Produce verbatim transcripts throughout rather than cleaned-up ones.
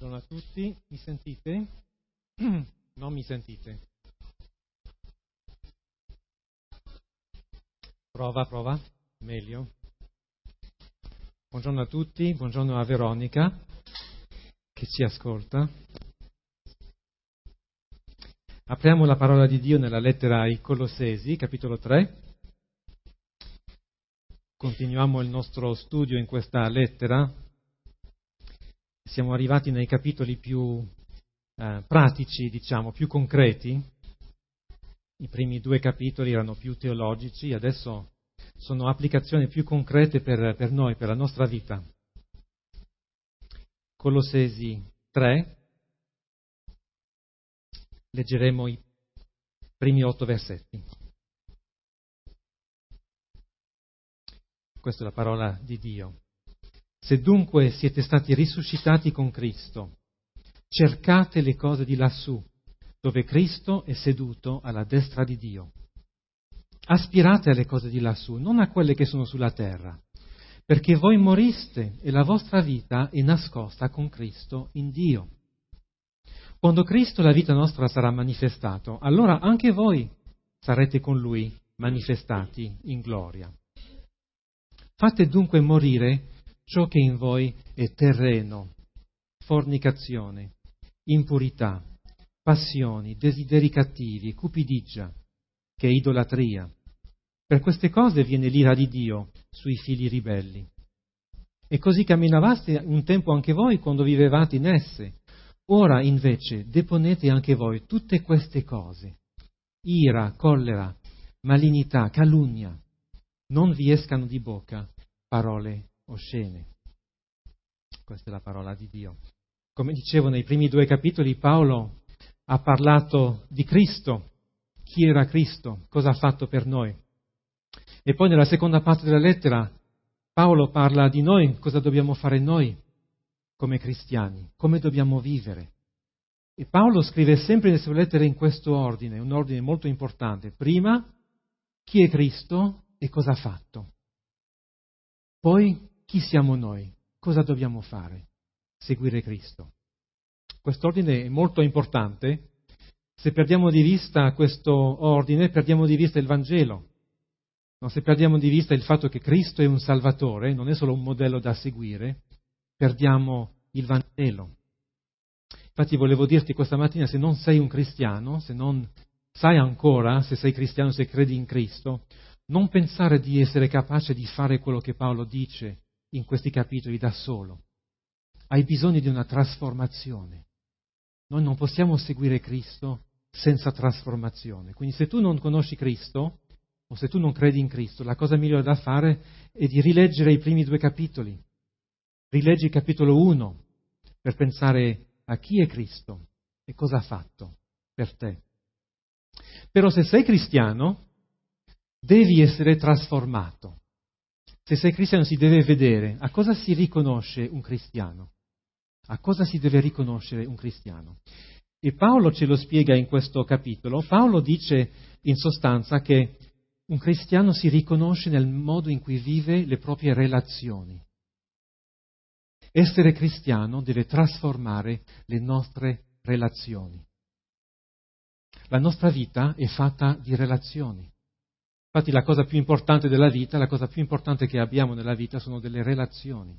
Buongiorno a tutti, mi sentite? Non mi sentite? Prova, prova, meglio. Buongiorno a tutti, buongiorno a Veronica che ci ascolta. Apriamo la parola di Dio nella lettera ai Colossesi, capitolo tre. Continuiamo il nostro studio in questa lettera. Siamo arrivati nei capitoli più eh, pratici, diciamo, più concreti. I primi due capitoli erano più teologici, adesso sono applicazioni più concrete per, per noi, per la nostra vita. Colossesi tre, leggeremo i primi otto versetti. Questa è la parola di Dio. Se dunque siete stati risuscitati con Cristo, cercate le cose di lassù, dove Cristo è seduto alla destra di Dio. Aspirate alle cose di lassù, non a quelle che sono sulla terra, perché voi moriste e la vostra vita è nascosta con Cristo in Dio. Quando Cristo, la vita nostra, sarà manifestato, allora anche voi sarete con Lui manifestati in gloria. Fate dunque morire ciò che in voi è terreno, fornicazione, impurità, passioni, desideri cattivi, cupidigia, che è idolatria. Per queste cose viene l'ira di Dio sui figli ribelli. E così camminavate un tempo anche voi quando vivevate in esse. Ora invece deponete anche voi tutte queste cose: ira, collera, malignità, calunnia. Non vi escano di bocca parole oscene. Questa è la parola di Dio. Come dicevo, nei primi due capitoli Paolo ha parlato di Cristo, chi era Cristo, cosa ha fatto per noi. E poi nella seconda parte della lettera Paolo parla di noi, cosa dobbiamo fare noi come cristiani, come dobbiamo vivere. E Paolo scrive sempre le sue lettere in questo ordine, un ordine molto importante. Prima, chi è Cristo e cosa ha fatto. Poi, chi siamo noi? Cosa dobbiamo fare? Seguire Cristo. Quest'ordine è molto importante. Se perdiamo di vista questo ordine, perdiamo di vista il Vangelo. No, se perdiamo di vista il fatto che Cristo è un Salvatore, non è solo un modello da seguire, perdiamo il Vangelo. Infatti volevo dirti questa mattina, se non sei un cristiano, se non sai ancora se sei cristiano, se credi in Cristo, non pensare di essere capace di fare quello che Paolo dice in questi capitoli da solo. Hai bisogno di una trasformazione. Noi non possiamo seguire Cristo senza trasformazione. Quindi se tu non conosci Cristo, o se tu non credi in Cristo, la cosa migliore da fare è di rileggere i primi due capitoli. Rileggi il capitolo uno per pensare a chi è Cristo e cosa ha fatto per te. Però se sei cristiano, devi essere trasformato. Se sei cristiano si deve vedere a cosa si riconosce un cristiano. A cosa si deve riconoscere un cristiano? E Paolo ce lo spiega in questo capitolo. Paolo dice in sostanza che un cristiano si riconosce nel modo in cui vive le proprie relazioni. Essere cristiano deve trasformare le nostre relazioni. La nostra vita è fatta di relazioni. Infatti la cosa più importante della vita, la cosa più importante che abbiamo nella vita sono delle relazioni.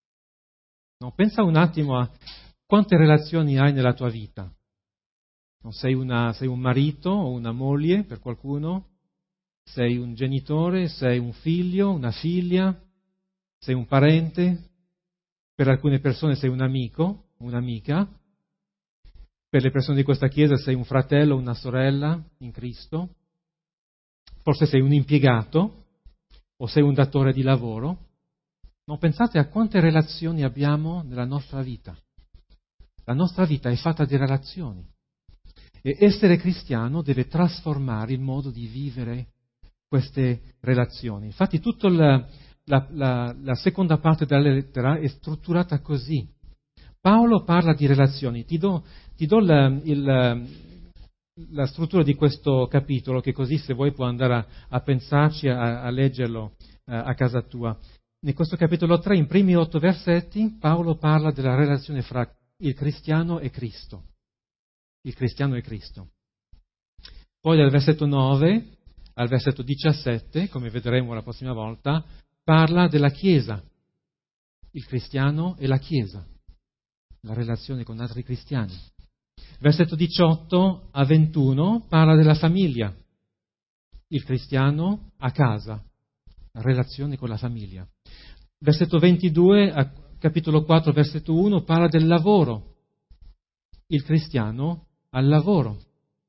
No, pensa un attimo a quante relazioni hai nella tua vita. No, sei, una, sei un marito o una moglie per qualcuno, sei un genitore, sei un figlio, una figlia, sei un parente, per alcune persone sei un amico, un'amica, per le persone di questa chiesa sei un fratello, una sorella in Cristo. Forse sei un impiegato o sei un datore di lavoro. Non pensate a quante relazioni abbiamo nella nostra vita. La nostra vita è fatta di relazioni. E essere cristiano deve trasformare il modo di vivere queste relazioni. Infatti tutta la, la, la, la seconda parte della lettera è strutturata così. Paolo parla di relazioni. Ti do, ti do la, il... la struttura di questo capitolo, che così se vuoi puoi andare a, a pensarci, a, a leggerlo a, a casa tua. In questo capitolo tre, in primi otto versetti, Paolo parla della relazione fra il cristiano è Cristo. Il cristiano è Cristo. Poi dal versetto nove al versetto diciassette, come vedremo la prossima volta, parla della Chiesa. Il cristiano è la Chiesa, la relazione con altri cristiani. Versetto diciotto a ventuno parla della famiglia. Il cristiano a casa, la relazione con la famiglia. Versetto ventidue, a capitolo quattro, versetto uno, parla del lavoro. Il cristiano al lavoro.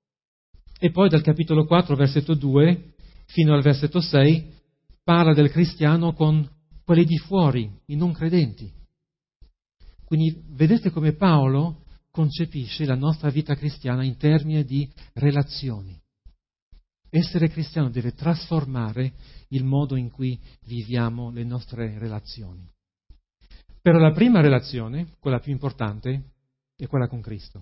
E poi dal capitolo quattro, versetto due, fino al versetto sei, parla del cristiano con quelli di fuori, i non credenti. Quindi vedete come Paolo concepisce la nostra vita cristiana in termini di relazioni. Essere cristiano deve trasformare il modo in cui viviamo le nostre relazioni. Però la prima relazione, quella più importante, è quella con Cristo.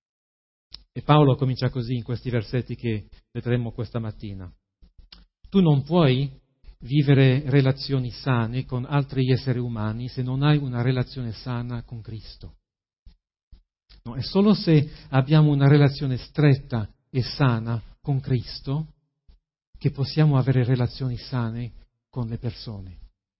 E Paolo comincia così in questi versetti che vedremo questa mattina. Tu non puoi vivere relazioni sane con altri esseri umani se non hai una relazione sana con Cristo. No, è solo se abbiamo una relazione stretta e sana con Cristo che possiamo avere relazioni sane con le persone.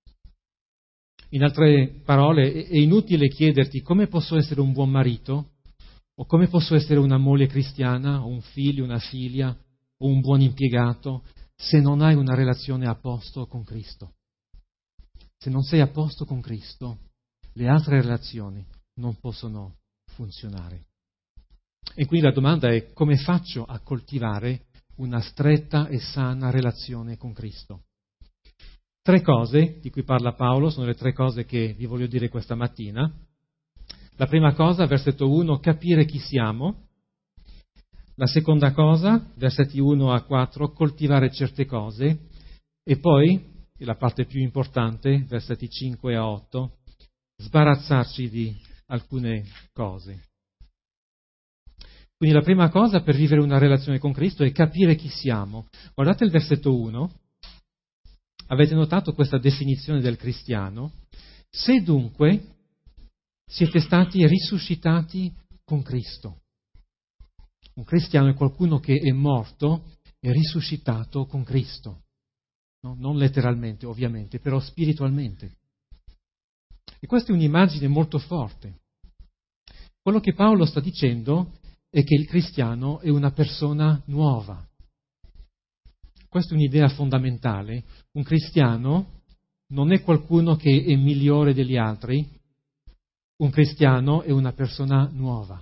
In altre parole, è inutile chiederti come posso essere un buon marito, o come posso essere una moglie cristiana, o un figlio, una figlia, o un buon impiegato, se non hai una relazione a posto con Cristo. Se non sei a posto con Cristo, le altre relazioni non possono funzionare. E quindi la domanda è: come faccio a coltivare una stretta e sana relazione con Cristo? Tre cose di cui parla Paolo sono le tre cose che vi voglio dire questa mattina. La prima cosa, versetto uno, capire chi siamo. La seconda cosa, versetti uno a quattro, coltivare certe cose. E poi, e la parte più importante, versetti cinque a otto, sbarazzarci di alcune cose. Quindi la prima cosa per vivere una relazione con Cristo è capire chi siamo. Guardate il versetto uno. Avete notato questa definizione del cristiano? Se dunque siete stati risuscitati con Cristo. Un cristiano è qualcuno che è morto e risuscitato con Cristo. No? Non letteralmente, ovviamente, però spiritualmente. E questa è un'immagine molto forte. Quello che Paolo sta dicendo è che il cristiano è una persona nuova. Questa è un'idea fondamentale. Un cristiano non è qualcuno che è migliore degli altri. Un cristiano è una persona nuova.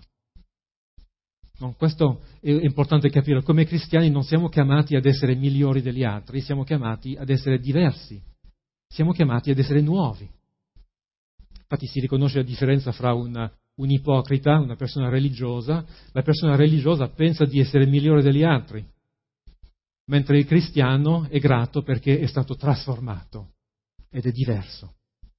No, questo è importante capire. Come cristiani non siamo chiamati ad essere migliori degli altri, siamo chiamati ad essere diversi. Siamo chiamati ad essere nuovi. Infatti si riconosce la differenza fra una, un ipocrita, una persona religiosa. La persona religiosa pensa di essere migliore degli altri, mentre il cristiano è grato perché è stato trasformato ed è diverso.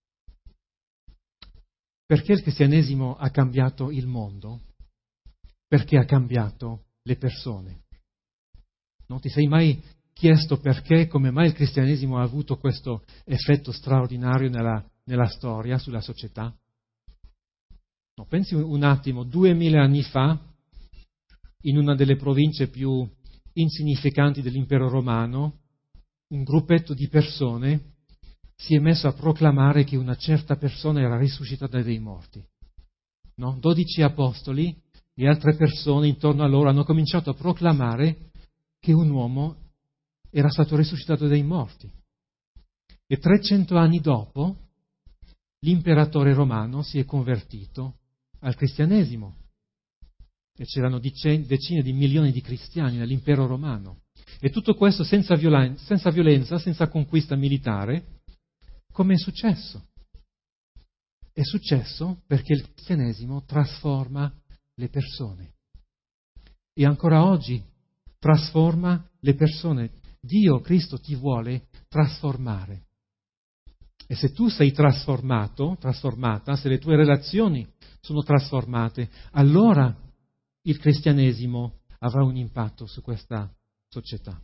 Perché il cristianesimo ha cambiato il mondo? Perché ha cambiato le persone. Non ti sei mai chiesto perché, come mai il cristianesimo ha avuto questo effetto straordinario nella, nella storia, sulla società? No, pensi un attimo, duemila anni fa, in una delle province più insignificanti dell'impero romano, un gruppetto di persone si è messo a proclamare che una certa persona era risuscitata dai morti. No? Dodici apostoli e altre persone intorno a loro hanno cominciato a proclamare che un uomo era stato risuscitato dai morti. E trecento anni dopo l'imperatore romano si è convertito al cristianesimo. E c'erano decine di milioni di cristiani nell'impero romano. E tutto questo senza violenza, senza violenza, senza conquista militare. Come è successo? È successo perché il cristianesimo trasforma le persone. E ancora oggi trasforma le persone. Dio, Cristo, ti vuole trasformare. E se tu sei trasformato, trasformata, se le tue relazioni sono trasformate, allora il cristianesimo avrà un impatto su questa società.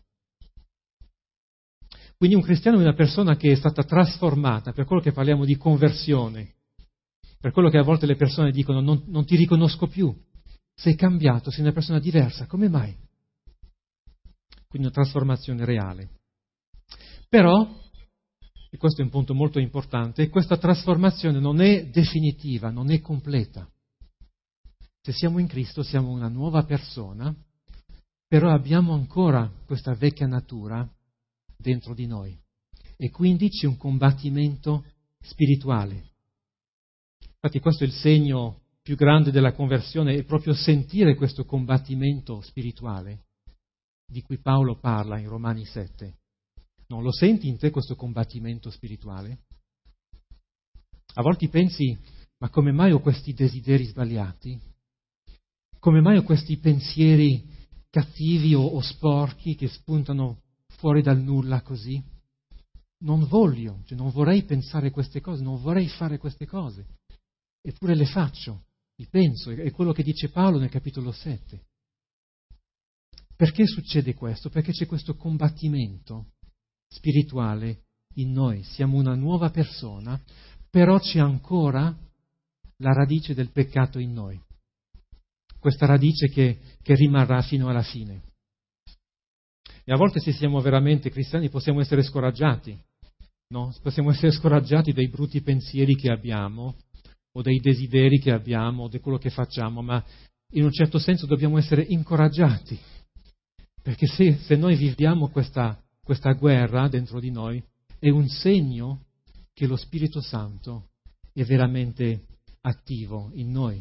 Quindi un cristiano è una persona che è stata trasformata, per quello che parliamo di conversione. Per quello che a volte le persone dicono non, non ti riconosco più, sei cambiato, sei una persona diversa, come mai? Quindi una trasformazione reale. Però, e questo è un punto molto importante, questa trasformazione non è definitiva, non è completa. Se siamo in Cristo siamo una nuova persona, però abbiamo ancora questa vecchia natura dentro di noi e quindi c'è un combattimento spirituale. Infatti questo è il segno più grande della conversione, è proprio sentire questo combattimento spirituale di cui Paolo parla in Romani sette. Non lo senti in te questo combattimento spirituale? A volte pensi, ma come mai ho questi desideri sbagliati? Come mai ho questi pensieri cattivi o, o sporchi che spuntano fuori dal nulla così? Non voglio, cioè non vorrei pensare queste cose, non vorrei fare queste cose, eppure le faccio, li penso, è quello che dice Paolo nel capitolo sette. Perché succede questo? Perché c'è questo combattimento spirituale in noi, siamo una nuova persona, però c'è ancora la radice del peccato in noi, questa radice che, che rimarrà fino alla fine. E a volte se siamo veramente cristiani possiamo essere scoraggiati, no? Possiamo essere scoraggiati dai brutti pensieri che abbiamo, o dei desideri che abbiamo, o di quello che facciamo, ma in un certo senso dobbiamo essere incoraggiati, perché se, se noi viviamo questa, questa guerra dentro di noi, è un segno che lo Spirito Santo è veramente attivo in noi.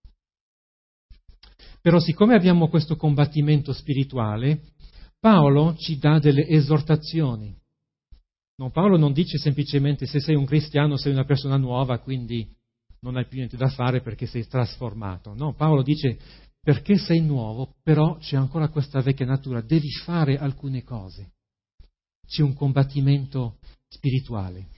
Però siccome abbiamo questo combattimento spirituale, Paolo ci dà delle esortazioni. No, Paolo non dice semplicemente se sei un cristiano sei una persona nuova, quindi non hai più niente da fare perché sei trasformato. No, Paolo dice perché sei nuovo, però c'è ancora questa vecchia natura, devi fare alcune cose. C'è un combattimento spirituale.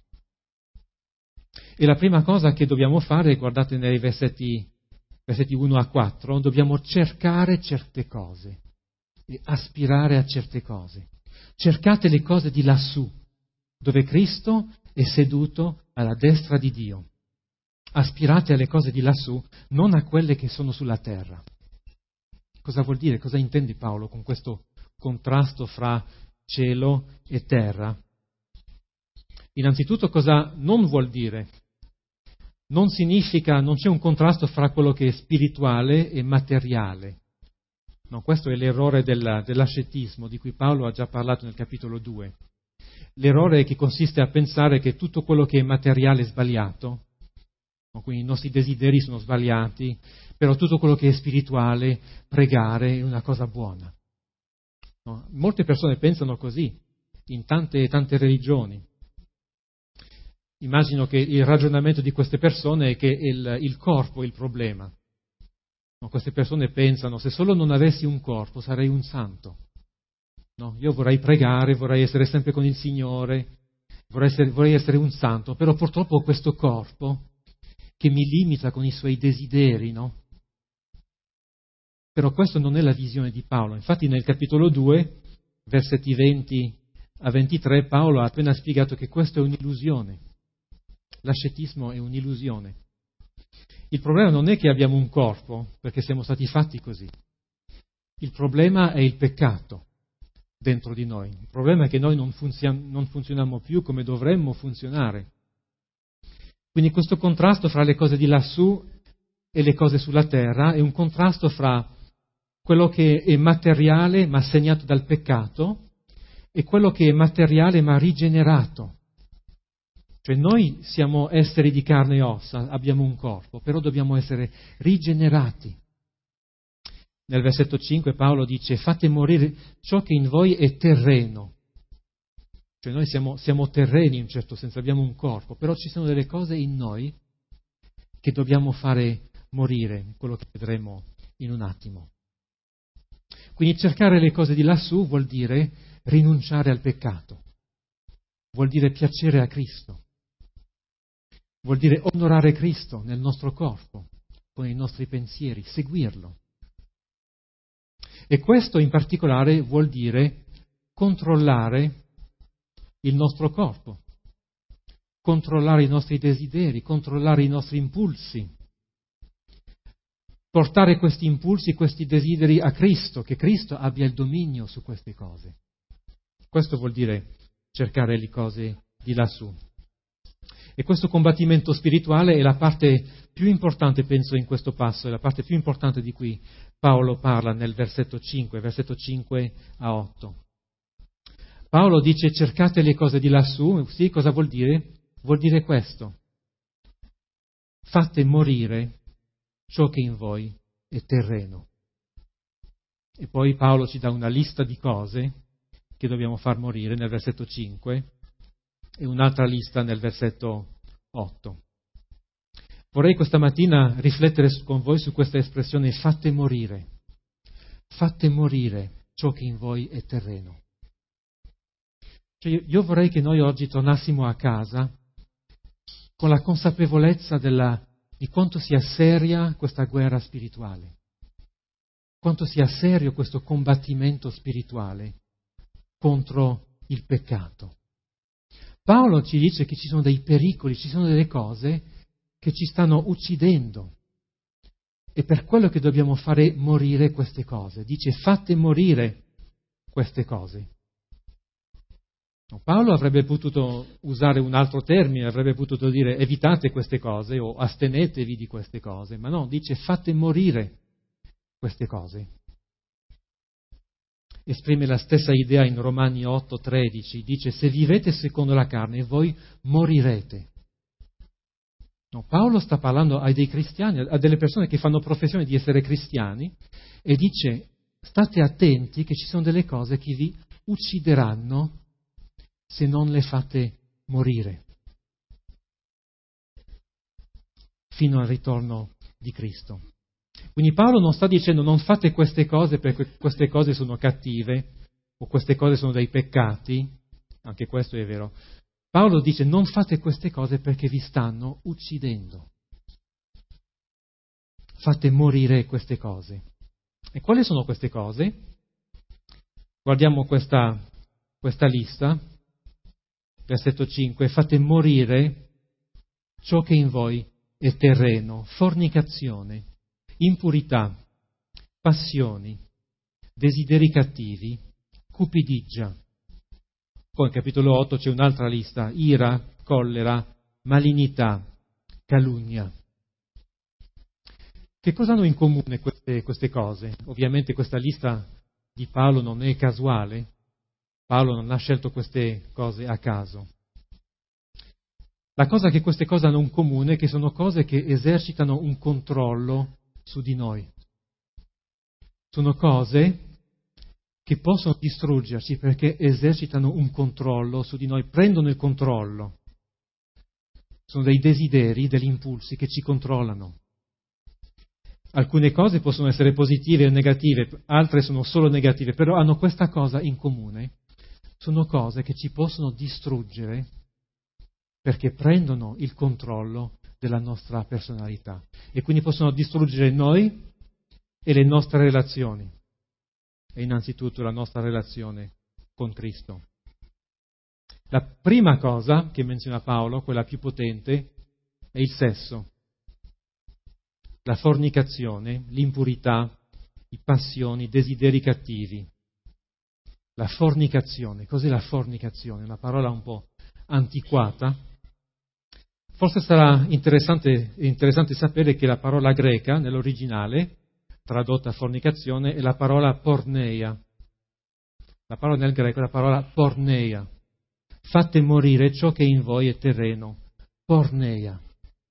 E la prima cosa che dobbiamo fare, guardate nei versetti, versetti uno a quattro, dobbiamo cercare certe cose e aspirare a certe cose. Cercate le cose di lassù, dove Cristo è seduto alla destra di Dio. Aspirate alle cose di lassù, non a quelle che sono sulla terra. Cosa vuol dire? Cosa intende Paolo con questo contrasto fra cielo e terra? Innanzitutto cosa non vuol dire? Non significa, non c'è un contrasto fra quello che è spirituale e materiale. No, questo è l'errore della, dell'ascetismo di cui Paolo ha già parlato nel capitolo due. L'errore che consiste a pensare che tutto quello che è materiale è sbagliato, no, quindi i nostri desideri sono sbagliati, però tutto quello che è spirituale, pregare, è una cosa buona. No, molte persone pensano così, in tante tante religioni. Immagino che il ragionamento di queste persone è che il, il corpo è il problema. No, queste persone pensano, se solo non avessi un corpo sarei un santo. No, io vorrei pregare, vorrei essere sempre con il Signore, vorrei essere, vorrei essere un santo, però purtroppo ho questo corpo che mi limita con i suoi desideri, no? Però questa non è la visione di Paolo. Infatti nel capitolo due, versetti venti a ventitré, Paolo ha appena spiegato che questa è un'illusione. L'ascetismo è un'illusione. Il problema non è che abbiamo un corpo, perché siamo stati fatti così. Il problema è il peccato dentro di noi. Il problema è che noi non, funzion- non funzioniamo più come dovremmo funzionare. Quindi questo contrasto fra le cose di lassù e le cose sulla terra è un contrasto fra quello che è materiale ma segnato dal peccato e quello che è materiale ma rigenerato. Cioè noi siamo esseri di carne e ossa, abbiamo un corpo, però dobbiamo essere rigenerati. Nel versetto cinque Paolo dice fate morire ciò che in voi è terreno. Cioè noi siamo, siamo terreni in un certo senso, abbiamo un corpo, però ci sono delle cose in noi che dobbiamo fare morire, quello che vedremo in un attimo. Quindi cercare le cose di lassù vuol dire rinunciare al peccato, vuol dire piacere a Cristo, vuol dire onorare Cristo nel nostro corpo, con i nostri pensieri, seguirlo. E questo in particolare vuol dire controllare il nostro corpo. controllare i nostri desideri, controllare i nostri impulsi, portare questi impulsi, questi desideri a Cristo, che Cristo abbia il dominio su queste cose. Questo vuol dire cercare le cose di lassù. E questo combattimento spirituale è la parte più importante, penso, in questo passo, è la parte più importante di cui Paolo parla nel versetto cinque, versetto cinque a otto. Paolo dice cercate le cose di lassù, sì, cosa vuol dire? Vuol dire questo: fate morire ciò che in voi è terreno. E poi Paolo ci dà una lista di cose che dobbiamo far morire nel versetto cinque e un'altra lista nel versetto otto. Vorrei questa mattina riflettere con voi su questa espressione fate morire. Fate morire ciò che in voi è terreno. Cioè, io vorrei che noi oggi tornassimo a casa con la consapevolezza della, di quanto sia seria questa guerra spirituale, quanto sia serio questo combattimento spirituale contro il peccato. Paolo ci dice che ci sono dei pericoli, ci sono delle cose che ci stanno uccidendo. E per quello che dobbiamo fare morire queste cose. Dice fate morire queste cose. No, Paolo avrebbe potuto usare un altro termine, avrebbe potuto dire evitate queste cose o astenetevi di queste cose, ma no, dice fate morire queste cose. Esprime la stessa idea in Romani otto tredici, dice se vivete secondo la carne voi morirete. No, Paolo sta parlando a dei cristiani, a delle persone che fanno professione di essere cristiani e dice state attenti che ci sono delle cose che vi uccideranno se non le fate morire fino al ritorno di Cristo. Quindi Paolo non sta dicendo non fate queste cose perché queste cose sono cattive o queste cose sono dei peccati, anche questo è vero. Paolo dice non fate queste cose perché vi stanno uccidendo. Fate morire queste cose. E quali sono queste cose? Guardiamo questa, questa lista. Versetto cinque, fate morire ciò che in voi è terreno, fornicazione, impurità, passioni, desideri cattivi, cupidigia. Poi in capitolo otto c'è un'altra lista, ira, collera, malignità, calunnia. Che cosa hanno in comune queste, queste cose? Ovviamente questa lista di Paolo non è casuale, Paolo non ha scelto queste cose a caso. La cosa che queste cose hanno in comune è che sono cose che esercitano un controllo su di noi. Sono cose che possono distruggerci perché esercitano un controllo su di noi, prendono il controllo. Sono dei desideri, degli impulsi che ci controllano. Alcune cose possono essere positive o negative, altre sono solo negative, però hanno questa cosa in comune. Sono cose che ci possono distruggere perché prendono il controllo della nostra personalità e quindi possono distruggere noi e le nostre relazioni e innanzitutto la nostra relazione con Cristo. La prima cosa che menziona Paolo, quella più potente, è il sesso, la fornicazione, l'impurità, i passioni, i desideri cattivi. La fornicazione, cos'è la fornicazione? Una parola un po' antiquata. Forse sarà interessante, interessante sapere che la parola greca, nell'originale, tradotta fornicazione, è la parola porneia. La parola nel greco è la parola porneia. Fate morire ciò che in voi è terreno. Porneia.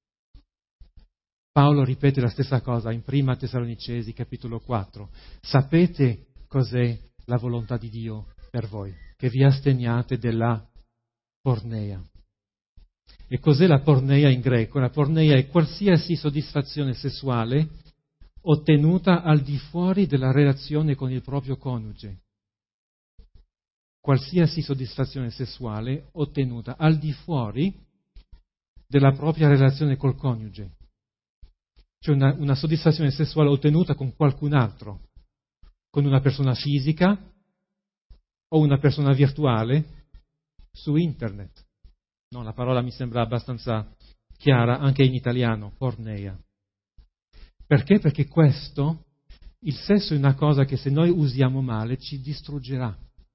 Paolo ripete la stessa cosa in Prima Tessalonicesi, capitolo quattro. Sapete cos'è la volontà di Dio per voi, che vi asteniate della porneia. E cos'è la porneia in greco? La porneia è qualsiasi soddisfazione sessuale ottenuta al di fuori della relazione con il proprio coniuge. Qualsiasi soddisfazione sessuale ottenuta al di fuori della propria relazione col coniuge. Cioè una, una soddisfazione sessuale ottenuta con qualcun altro, con una persona fisica o una persona virtuale su internet. No, la parola mi sembra abbastanza chiara anche in italiano, porneia. Perché? Perché questo, il sesso è una cosa che se noi usiamo male ci distruggerà.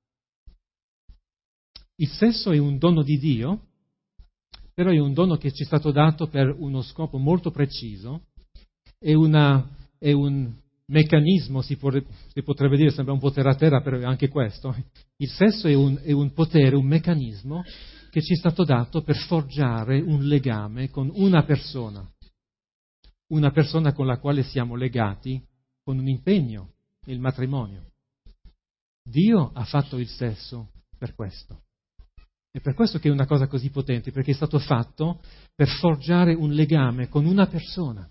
Il sesso è un dono di Dio, però è un dono che ci è stato dato per uno scopo molto preciso, è, una, è un meccanismo, si, può, si potrebbe dire, sembra un po' terra terra, però è anche questo. Il sesso è un, è un potere, un meccanismo che ci è stato dato per forgiare un legame con una persona, una persona con la quale siamo legati con un impegno, il matrimonio. Dio ha fatto il sesso per questo. È per questo che è una cosa così potente, perché è stato fatto per forgiare un legame con una persona.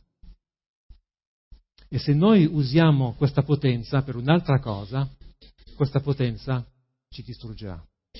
E se noi usiamo questa potenza per un'altra cosa, questa potenza ci distruggerà.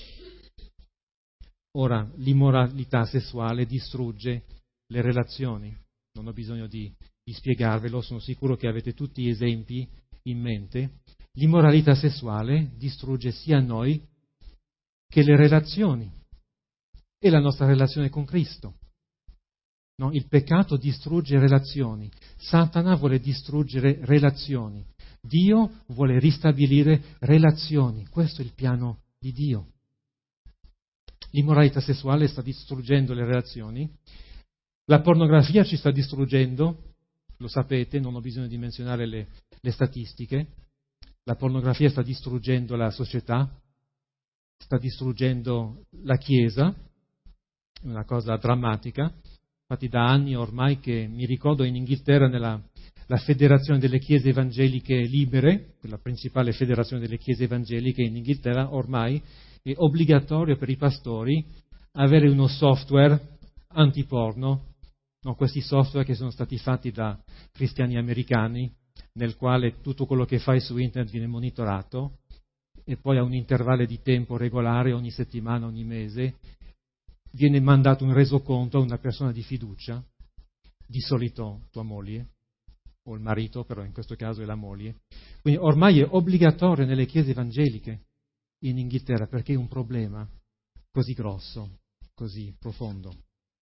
Ora, l'immoralità sessuale distrugge le relazioni. Non ho bisogno di, di spiegarvelo, sono sicuro che avete tutti gli esempi in mente. L'immoralità sessuale distrugge sia noi che le relazioni e la nostra relazione con Cristo. No? Il peccato distrugge relazioni. Satana vuole distruggere relazioni. Dio vuole ristabilire relazioni. Questo è il piano di Dio. L'immoralità sessuale sta distruggendo le relazioni. La pornografia ci sta distruggendo, lo sapete, non ho bisogno di menzionare le, le statistiche. La pornografia sta distruggendo la società, sta distruggendo la Chiesa, è una cosa drammatica. Infatti da anni ormai che mi ricordo in Inghilterra nella la federazione delle chiese evangeliche libere, la principale federazione delle chiese evangeliche in Inghilterra, ormai è obbligatorio per i pastori avere uno software antiporno, no, questi software che sono stati fatti da cristiani americani, nel quale tutto quello che fai su internet viene monitorato e poi a un intervallo di tempo regolare, ogni settimana, ogni mese, viene mandato un resoconto a una persona di fiducia, di solito tua moglie, o il marito, però in questo caso è la moglie. Quindi ormai è obbligatorio nelle chiese evangeliche in Inghilterra perché è un problema così grosso, così profondo.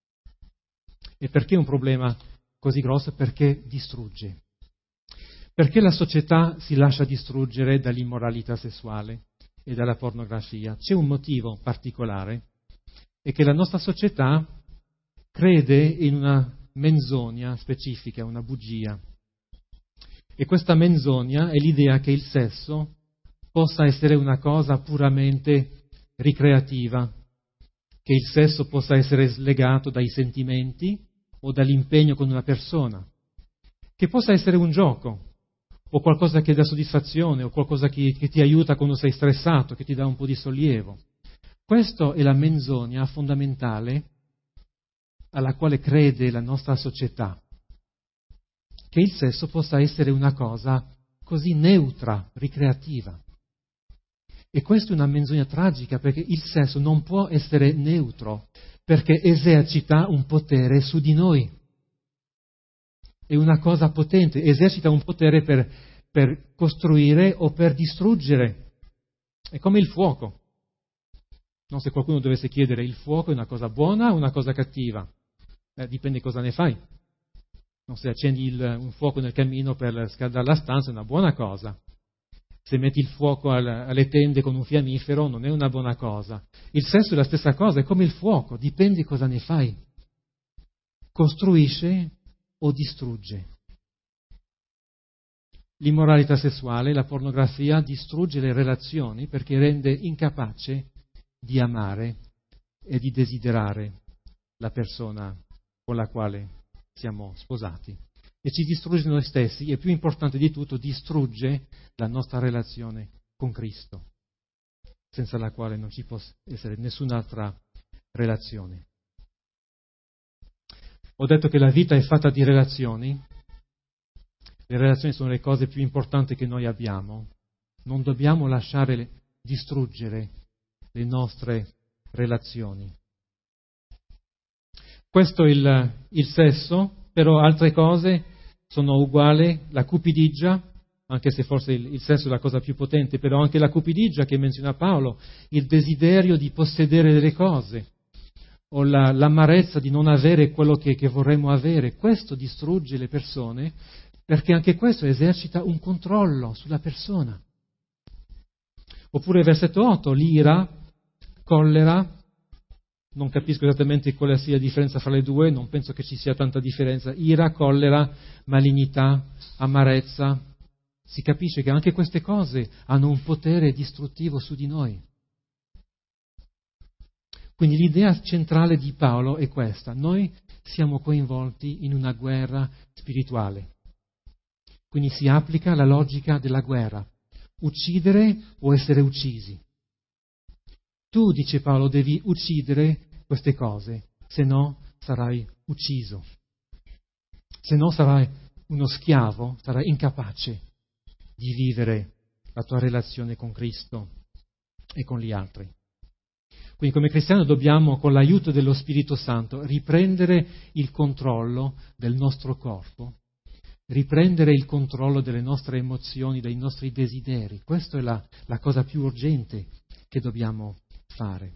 E perché è un problema così grosso? Perché distrugge. Perché la società si lascia distruggere dall'immoralità sessuale e dalla pornografia? C'è un motivo particolare, è che la nostra società crede in una menzogna specifica, una bugia. E questa menzogna è l'idea che il sesso possa essere una cosa puramente ricreativa, che il sesso possa essere slegato dai sentimenti o dall'impegno con una persona, che possa essere un gioco, o qualcosa che dà soddisfazione, o qualcosa che, che ti aiuta quando sei stressato, che ti dà un po' di sollievo. Questa è la menzogna fondamentale alla quale crede la nostra società, che il sesso possa essere una cosa così neutra, ricreativa. E questa è una menzogna tragica, perché il sesso non può essere neutro, perché esercita un potere su di noi. È una cosa potente, esercita un potere per, per costruire o per distruggere. È come il fuoco. Non se qualcuno dovesse chiedere, il fuoco è una cosa buona o una cosa cattiva? Eh, dipende cosa ne fai. Non se accendi il, un fuoco nel camino per scaldare la stanza è una buona cosa. Se metti il fuoco al, alle tende con un fiammifero non è una buona cosa. Il sesso è la stessa cosa, è come il fuoco, dipende cosa ne fai. Costruisce o distrugge. L'immoralità sessuale, la pornografia distrugge le relazioni perché rende incapace di amare e di desiderare la persona con la quale siamo sposati. E ci distrugge noi stessi e, più importante di tutto, distrugge la nostra relazione con Cristo, senza la quale non ci può essere nessun'altra relazione. Ho detto che la vita è fatta di relazioni. Le relazioni sono le cose più importanti che noi abbiamo. Non dobbiamo lasciare distruggere le nostre relazioni. Questo è il, il sesso, però altre cose sono uguali. La cupidigia, anche se forse il, il sesso è la cosa più potente, però anche la cupidigia che menziona Paolo, il desiderio di possedere delle cose, o la, l'amarezza di non avere quello che, che vorremmo avere. Questo distrugge le persone, perché anche questo esercita un controllo sulla persona. Oppure versetto otto, l'ira, collera, non capisco esattamente quale sia la differenza fra le due, non penso che ci sia tanta differenza. Ira, collera, malignità, amarezza. Si capisce che anche queste cose hanno un potere distruttivo su di noi. Quindi l'idea centrale di Paolo è questa: noi siamo coinvolti in una guerra spirituale. Quindi si applica la logica della guerra: uccidere o essere uccisi. Tu, dice Paolo, devi uccidere queste cose, se no sarai ucciso. Se no sarai uno schiavo, sarai incapace di vivere la tua relazione con Cristo e con gli altri. Quindi come cristiano dobbiamo, con l'aiuto dello Spirito Santo, riprendere il controllo del nostro corpo, riprendere il controllo delle nostre emozioni, dei nostri desideri. Questa è la, la cosa più urgente che dobbiamo fare.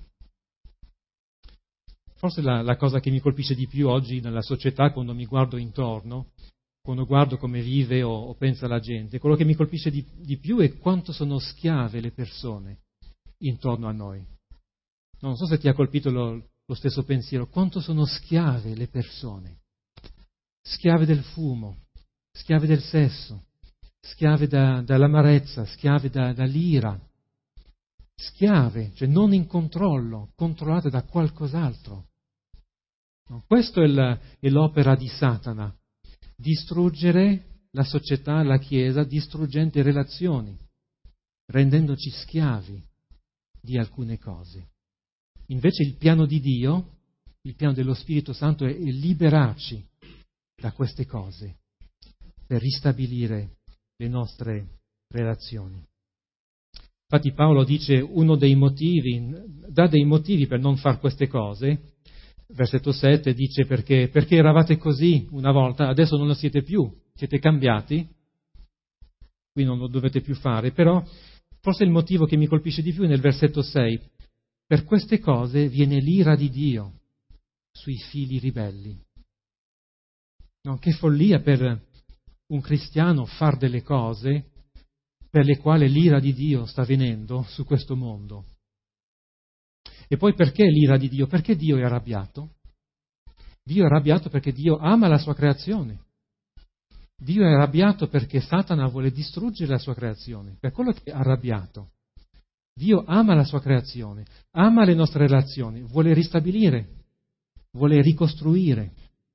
Forse la, la cosa che mi colpisce di più oggi nella società, quando mi guardo intorno, quando guardo come vive o, o pensa la gente, quello che mi colpisce di, di più è quanto sono schiave le persone intorno a noi. Non so se ti ha colpito lo, lo stesso pensiero, quanto sono schiave le persone, schiave del fumo, schiave del sesso, schiave da, dall'amarezza, schiave da, dall'ira, schiave, cioè non in controllo, controllate da qualcos'altro. No, questa è, la, è l'opera di Satana, distruggere la società, la Chiesa, distruggendo le relazioni, rendendoci schiavi di alcune cose. Invece il piano di Dio, il piano dello Spirito Santo è, è liberarci da queste cose per ristabilire le nostre relazioni. Infatti Paolo dice uno dei motivi, dà dei motivi per non fare queste cose. Versetto sette dice perché, perché eravate così una volta, adesso non lo siete più, siete cambiati, qui non lo dovete più fare, però forse il motivo che mi colpisce di più è nel versetto sei. Per queste cose viene l'ira di Dio sui figli ribelli. No, che follia per un cristiano far delle cose per le quali l'ira di Dio sta venendo su questo mondo. E poi perché l'ira di Dio? Perché Dio è arrabbiato? Dio è arrabbiato perché Dio ama la sua creazione. Dio è arrabbiato perché Satana vuole distruggere la sua creazione, per quello che è arrabbiato. Dio ama la sua creazione, ama le nostre relazioni, vuole ristabilire, vuole ricostruire.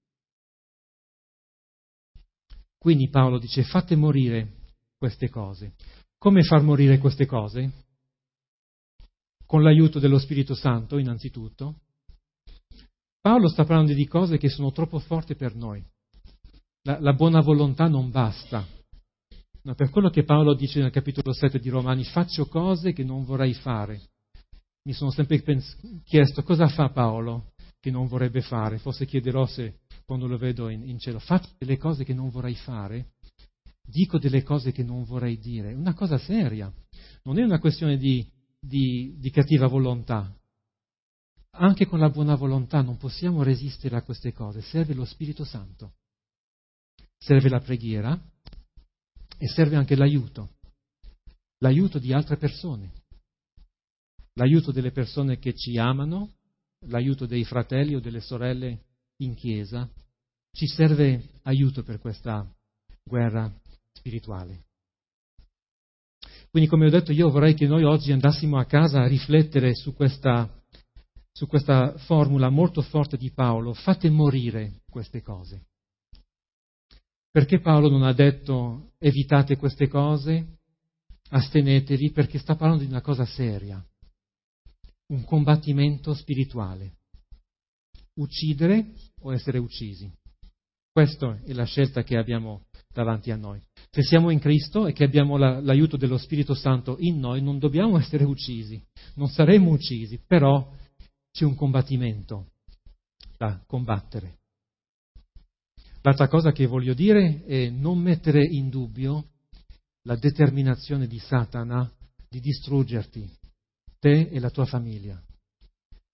Quindi Paolo dice: fate morire queste cose. Come far morire queste cose? Con l'aiuto dello Spirito Santo, innanzitutto. Paolo sta parlando di cose che sono troppo forti per noi. La, la buona volontà non basta. No, per quello che Paolo dice nel capitolo sette di Romani: faccio cose che non vorrei fare. Mi sono sempre pens- chiesto cosa fa Paolo che non vorrebbe fare. Forse chiederò se quando lo vedo in, in cielo: faccio delle cose che non vorrei fare, dico delle cose che non vorrei dire. È una cosa seria, non è una questione di, di, di cattiva volontà. Anche con la buona volontà non possiamo resistere a queste cose. Serve lo Spirito Santo, serve la preghiera e serve anche l'aiuto, l'aiuto di altre persone, l'aiuto delle persone che ci amano, l'aiuto dei fratelli o delle sorelle in chiesa. Ci serve aiuto per questa guerra spirituale. Quindi, come ho detto, io vorrei che noi oggi andassimo a casa a riflettere su questa, su questa formula molto forte di Paolo: fate morire queste cose. Perché Paolo non ha detto evitate queste cose, astenetevi? Perché sta parlando di una cosa seria, un combattimento spirituale. Uccidere o essere uccisi. Questa è la scelta che abbiamo davanti a noi. Se siamo in Cristo e che abbiamo la, l'aiuto dello Spirito Santo in noi, non dobbiamo essere uccisi, non saremo uccisi, però c'è un combattimento da combattere. L'altra cosa che voglio dire è non mettere in dubbio la determinazione di Satana di distruggerti, te e la tua famiglia.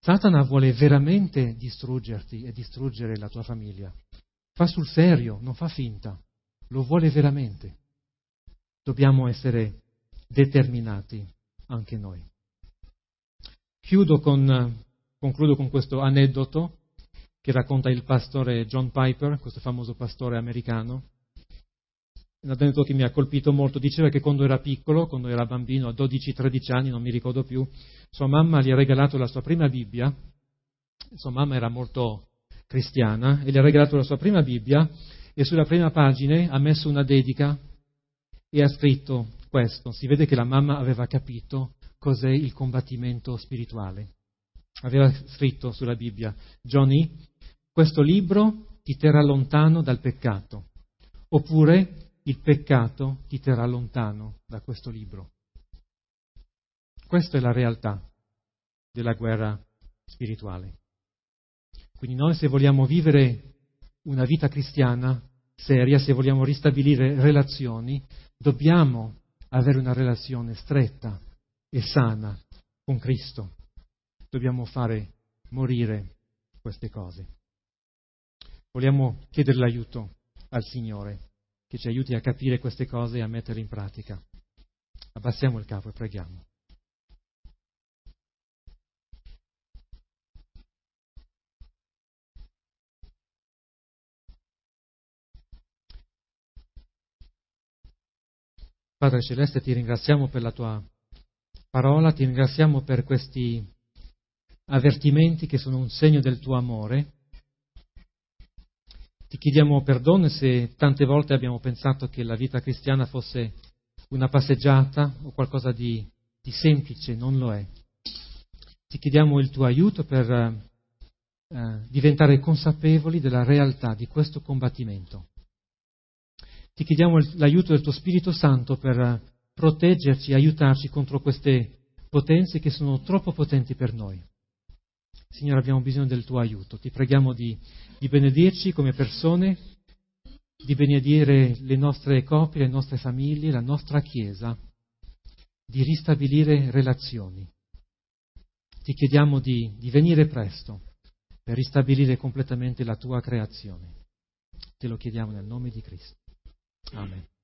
Satana vuole veramente distruggerti e distruggere la tua famiglia. Fa sul serio, non fa finta, lo vuole veramente. Dobbiamo essere determinati anche noi. Chiudo con, concludo con questo aneddoto che racconta il pastore John Piper, questo famoso pastore americano. Un aneddoto che mi ha colpito molto. Diceva che quando era piccolo, quando era bambino, a dodici tredici anni, non mi ricordo più, sua mamma gli ha regalato la sua prima Bibbia. Sua mamma era molto cristiana e gli ha regalato la sua prima Bibbia e sulla prima pagina ha messo una dedica e ha scritto questo. Si vede che la mamma aveva capito cos'è il combattimento spirituale. Aveva scritto sulla Bibbia: Johnny, questo libro ti terrà lontano dal peccato, oppure il peccato ti terrà lontano da questo libro. Questa è la realtà della guerra spirituale. Quindi noi, se vogliamo vivere una vita cristiana seria, se vogliamo ristabilire relazioni, dobbiamo avere una relazione stretta e sana con Cristo. Dobbiamo fare morire queste cose. Vogliamo chiedere l'aiuto al Signore che ci aiuti a capire queste cose e a metterle in pratica. Abbassiamo il capo e preghiamo. Padre Celeste, ti ringraziamo per la tua parola, ti ringraziamo per questi avvertimenti che sono un segno del tuo amore. Ti chiediamo perdono se tante volte abbiamo pensato che la vita cristiana fosse una passeggiata o qualcosa di, di semplice, non lo è. Ti chiediamo il tuo aiuto per eh, diventare consapevoli della realtà di questo combattimento. Ti chiediamo l'aiuto del tuo Spirito Santo per proteggerci e aiutarci contro queste potenze che sono troppo potenti per noi. Signore, abbiamo bisogno del tuo aiuto. Ti preghiamo di, di benedirci come persone, di benedire le nostre coppie, le nostre famiglie, la nostra Chiesa, di ristabilire relazioni. Ti chiediamo di, di venire presto per ristabilire completamente la tua creazione. Te lo chiediamo nel nome di Cristo. Amen.